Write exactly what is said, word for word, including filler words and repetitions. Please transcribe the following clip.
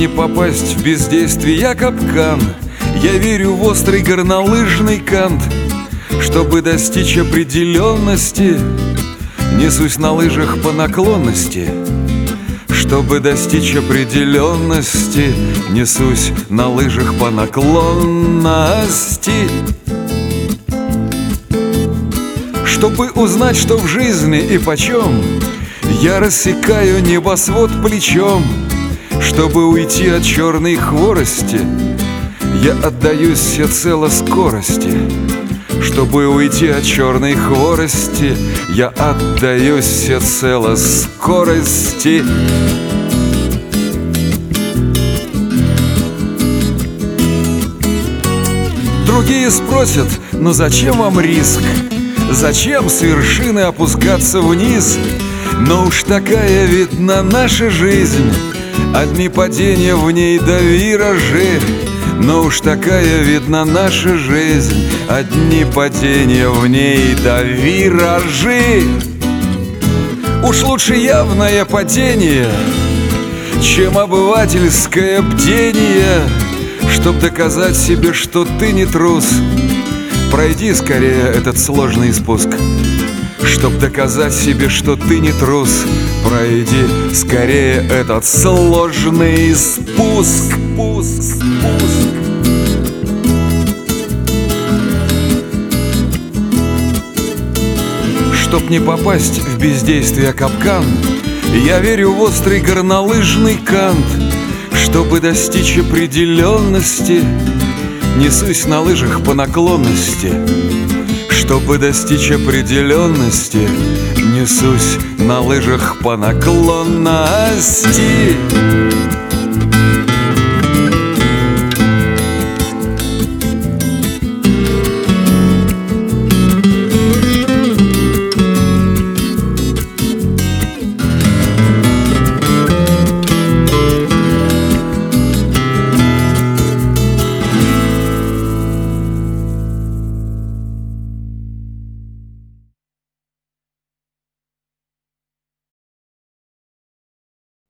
не попасть в бездействие капкан, я верю в острый горнолыжный кант. Чтобы достичь определенности, несусь на лыжах по наклонности. Чтобы достичь определенности, несусь на лыжах по наклонности. Чтобы узнать, что в жизни и почем, я рассекаю небосвод плечом. Чтобы уйти от черной хворости, я отдаюсь всецело скорости. Чтобы уйти от черной хворости, я отдаюсь всецело скорости. Другие спросят: ну зачем вам риск? Зачем с вершины опускаться вниз? Но уж такая видна наша жизнь, одни падения в ней да виражи. Но уж такая видна наша жизнь, одни падения в ней да виражи. Уж лучше явное падение, чем обывательское бдение. Чтоб доказать себе, что ты не трус, пройди скорее этот сложный спуск. Чтоб доказать себе, что ты не трус, пройди скорее этот сложный спуск. Спуск, спуск. Чтоб не попасть в бездействие капкан, я верю в острый горнолыжный кант. Чтобы достичь определенности, несусь на лыжах по наклонности. Чтобы достичь определенности, несусь на лыжах по наклонности.